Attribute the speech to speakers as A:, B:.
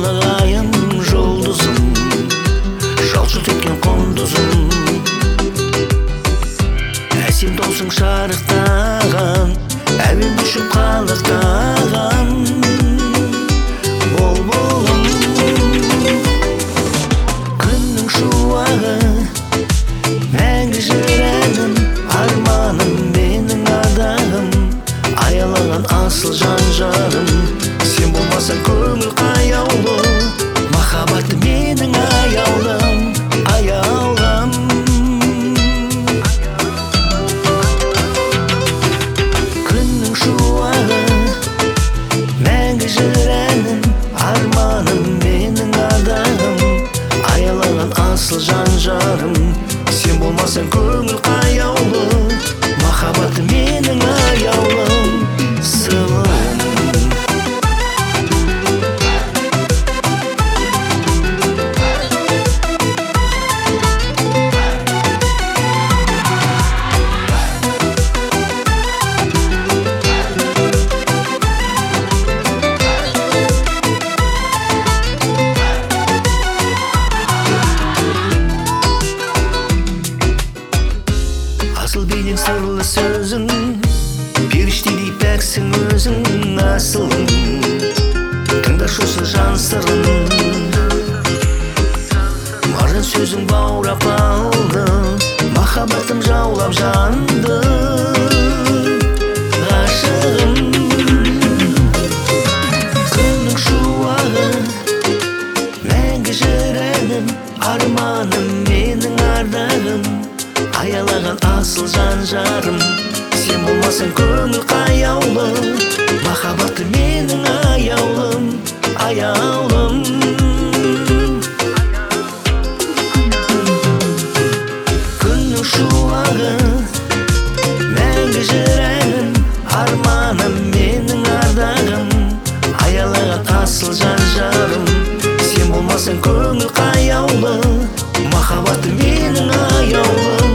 A: айым жұлдызым, жалшылт еткен құндызым. Әсем даусың шарықтаған, әуен ұшып қалықтаған бұлбұлым. Күннің шуағы, мәңгі жүрегім, арманым менің ардағым, аялаған асыл жан-жарым. Сен болмасаң көңіл қаяулы, махаббат менің аяулым, аяулым. Күннің шуағы, мәңгі жүрегім, арманым менің ардағым, аялаған асыл жан-жарым. Сен болмасаң көңіл қаяулы, махаббат менің аяулым, сылым. Асыл бейнең сырлы сөзің, періштедей пәксің өзің, асылым. Тыңдашы осы жан сырын, маржан сөзің баурап алды, махаббатым жаулап жанды, ғашығым. Күннің шуағы, мәңгі жүрегім, арманым менің ардағым, аялаған асыл жан-жарым. Сен болмасаң көңіл қаяулы, махаббат менің аяулым, аяулым. Күннің шуағы, мәңгі жүрегім, арманым менің ардағым, аялаған асыл жан-жарым. Сен болмасаң көңіл қаяулы, махаббат менің аяулым.